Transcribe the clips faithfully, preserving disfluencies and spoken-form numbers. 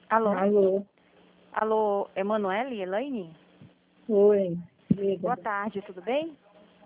Alô? Alô, Alô, Emanuele, Elaine? oi, diga, Boa tarde, tudo bem?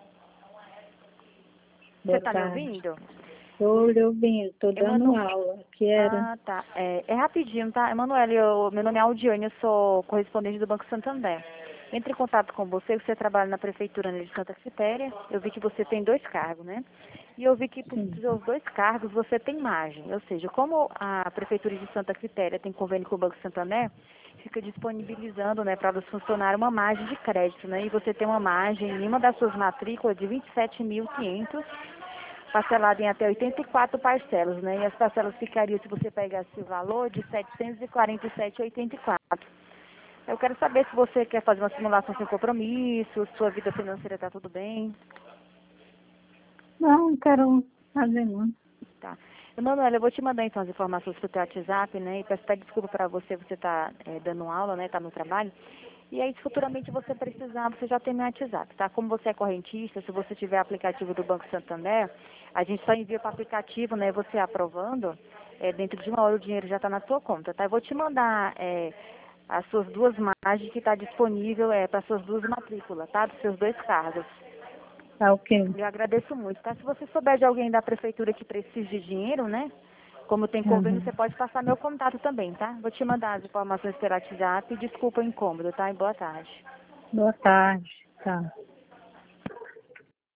Você boa está me tarde. ouvindo? Estou lhe ouvindo, estou dando Emanu... aula, que era. Ah, tá. É, é rapidinho, tá? Emanuele, eu, meu nome é Aldiane, eu sou correspondente do Banco Santander. Entre em contato com você, você trabalha na Prefeitura de Santa Quitéria. Eu vi que você tem dois cargos, né? E eu vi que por Sim. seus dois cargos você tem margem. Ou seja, como a Prefeitura de Santa Quitéria tem convênio com o Banco Santander, fica disponibilizando, né, para os funcionários uma margem de crédito, né? E você tem uma margem em uma das suas matrículas de vinte e sete mil e quinhentos, parcelado em até oitenta e quatro parcelas, né? E as parcelas ficariam, se você pegasse o valor, de setecentos e quarenta e sete vírgula oitenta e quatro. Eu quero saber se você quer fazer uma simulação sem compromisso, sua vida financeira está tudo bem. Não, não quero fazer não. Tá. Emanuela, eu vou te mandar então as informações pro teu WhatsApp, né? E peço até desculpa para você, você tá é, dando aula, né? Tá no trabalho. E aí, se futuramente você precisar, você já tem meu WhatsApp, tá? Como você é correntista, se você tiver aplicativo do Banco Santander, a gente só envia para o aplicativo, né? Você aprovando, é, dentro de uma hora o dinheiro já está na sua conta, tá? Eu vou te mandar é, as suas duas margens que está disponível é, para suas duas matrículas, tá? Dos seus dois cargos. Tá ok. Eu agradeço muito, tá? Se você souber de alguém da prefeitura que precise de dinheiro, né? Como tem convênio, você Uhum. pode passar meu contato também, tá? Vou te mandar as informações pelo WhatsApp e desculpa o incômodo, tá? E boa tarde. Boa tarde, tá.